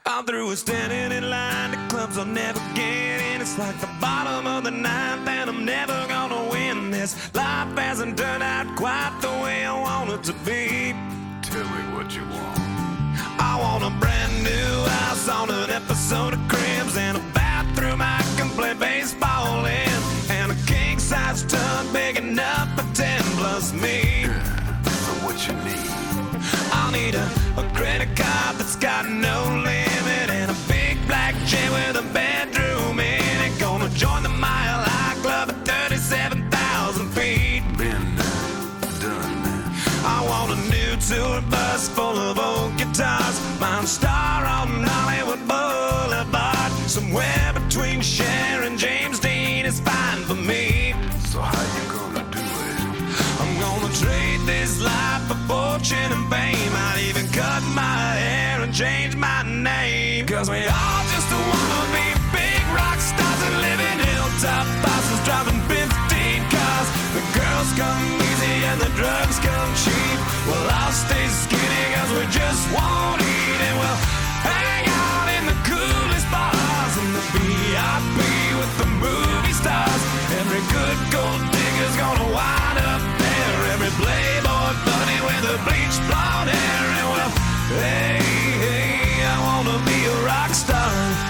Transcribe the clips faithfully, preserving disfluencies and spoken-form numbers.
I'm through with standing in line to clubs I'll never get in. It's like the bottom of the ninth and I'm never gonna win this. Life hasn't turned out quite the way I want it to be. Tell me what you want. I want a brand new house on an episode of Cribs, and a bathroom I can play baseball in, and a king-size tub big enough for ten plus me. Yeah, so what you need? I'll need a, a credit card that's got no limit, and a big black jet with a bedroom in it. Gonna join the Mile High Club at thirty-seven thousand feet. Been done, man. I want a new tour bus full of old guitars, mine star on Hollywood Boulevard. Somewhere between Cher and James Dean is fine for me. So how you gonna do it? I'm gonna trade this life for fortune and fame. I'd even cut my hair and change my name, 'cause we all just wanna be big rock stars and live in hilltop bosses, driving fifteen cars. The girls come easy and the drugs come cheap. Well, I'll stay skinny 'cause we just won't eat, and we'll hang out in the coolest bars in the V I P with the movie stars. Every good gold digger's gonna wind up there, every playboy bunny with a bleached blonde hair. And well, hey, hey, I wanna be a rock star.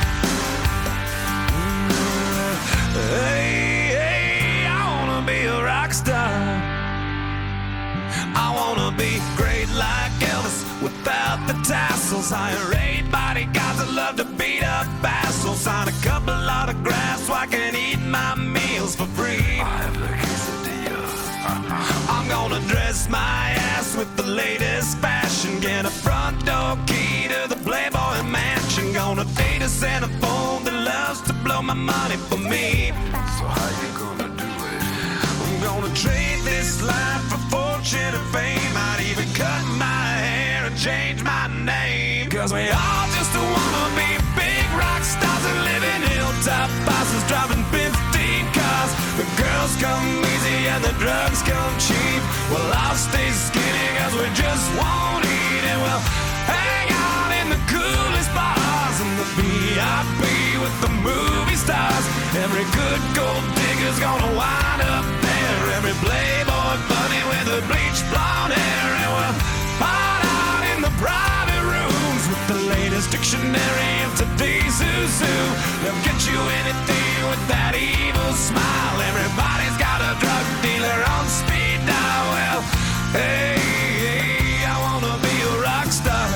Hey, hey, I wanna be a rock star. I wanna be great like Elvis without the tassels. Hire eight bodyguards that love to beat up assholes. Sign a couple autographs so I can eat my meals for free. I have the quesadilla. I'm gonna dress my ass with the latest fashion, get a front door key to the Playboy Mansion. Gonna date a centerfold that loves to blow my money for me. So how you gonna do it? I'm gonna trade this life for fortune and fame. I'd even cut my hair and change my name, 'cause we all just wanna be big rock stars and live in hilltop bosses, driving fifteen cars. The girls come easy and the drugs come cheap. Well, I'll stay skinny 'cause we just won't eat, and we'll hang out in the coolest bars in the V I P with the movie stars. Every good gold digger's gonna wind up there, every playboy bunny with a bleached blonde hair. And we'll hide out in the private rooms with the latest dictionary of today's who's who. They'll get you anything with that evil smile. Everybody's got a drug dealer on speed dial. Well, hey, hey, I wanna be a rock star.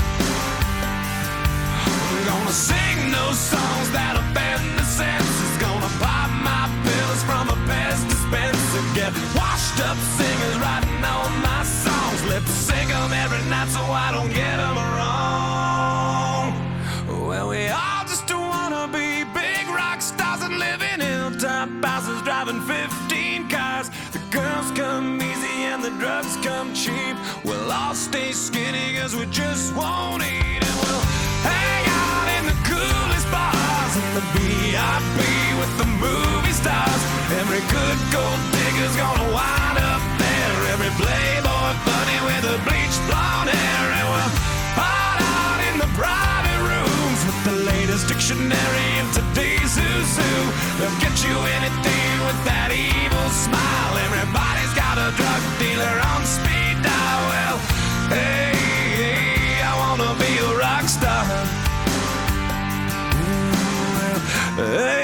I'm gonna sing those songs that offend the senses. Gonna pop my pills from a Pez dispenser. Get washed up singers writing all my songs. Lip sync them every night so I don't get them wrong. Well, we all just wanna be big rock stars and live in hilltop houses, driving fifteen cars. The girls come easy and the drugs come cheap. We'll all stay skinny 'cause we just won't eat, and we'll hang out in the coolest bars in the V I P with the movie stars. Every good gold digger's gonna wind up there, every playboy bunny with a bleached blonde hair. And we'll hide out in the private rooms with the latest dictionary of today's who's who. They'll get you anything with that evil smile. Everybody's got a drug dealer on speed dial. Well, hey, hey, I wanna be a rock star. Hey.